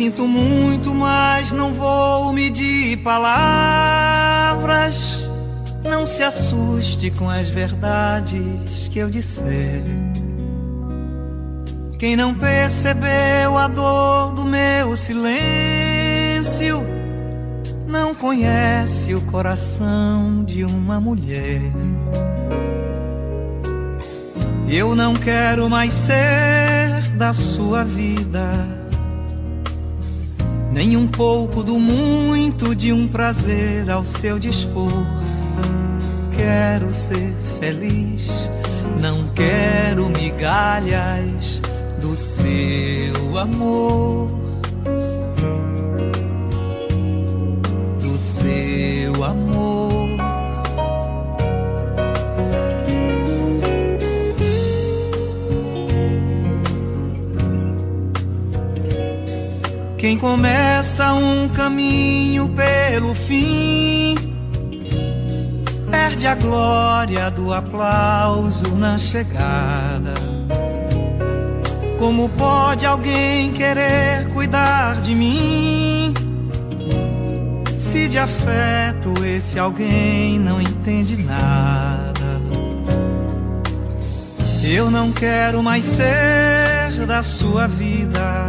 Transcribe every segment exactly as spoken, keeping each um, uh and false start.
Sinto muito, mas não vou medir palavras. Não se assuste com as verdades que eu disser. Quem não percebeu a dor do meu silêncio não conhece o coração de uma mulher. Eu não quero mais ser da sua vida, nem um pouco do muito de um prazer ao seu dispor. Quero ser feliz, não quero migalhas do seu amor, do seu amor. Quem começa um caminho pelo fim perde a glória do aplauso na chegada. Como pode alguém querer cuidar de mim se de afeto esse alguém não entende nada? Eu não quero mais ser da sua vida,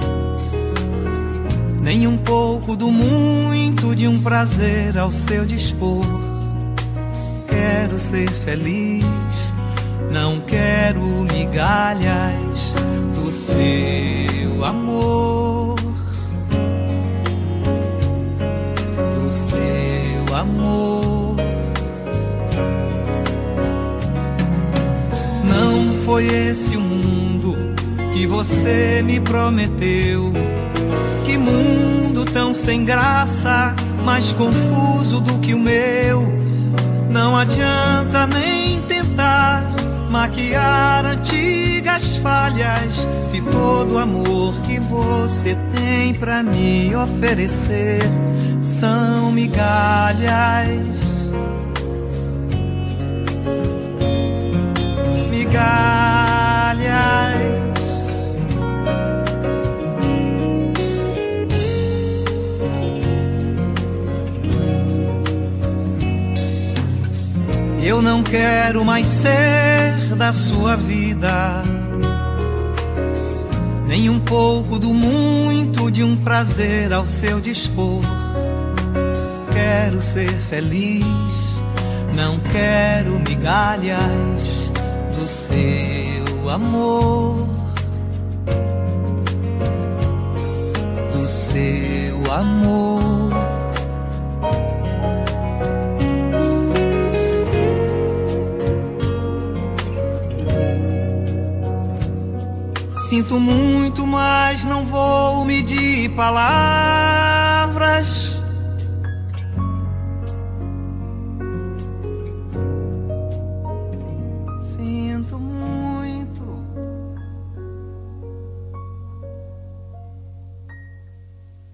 nem um pouco do muito de um prazer ao seu dispor. Quero ser feliz, não quero migalhas do seu amor, do seu amor. Não foi esse o mundo que você me prometeu. Que mundo tão sem graça, mais confuso do que o meu. Não adianta nem tentar maquiar antigas falhas, se todo o amor que você tem pra me oferecer são migalhas. Migalhas. Eu não quero mais ser da sua vida, nem um pouco do muito de um prazer ao seu dispor. Quero ser feliz, não quero migalhas do seu amor, do seu amor. Sinto muito, mas não vou medir palavras.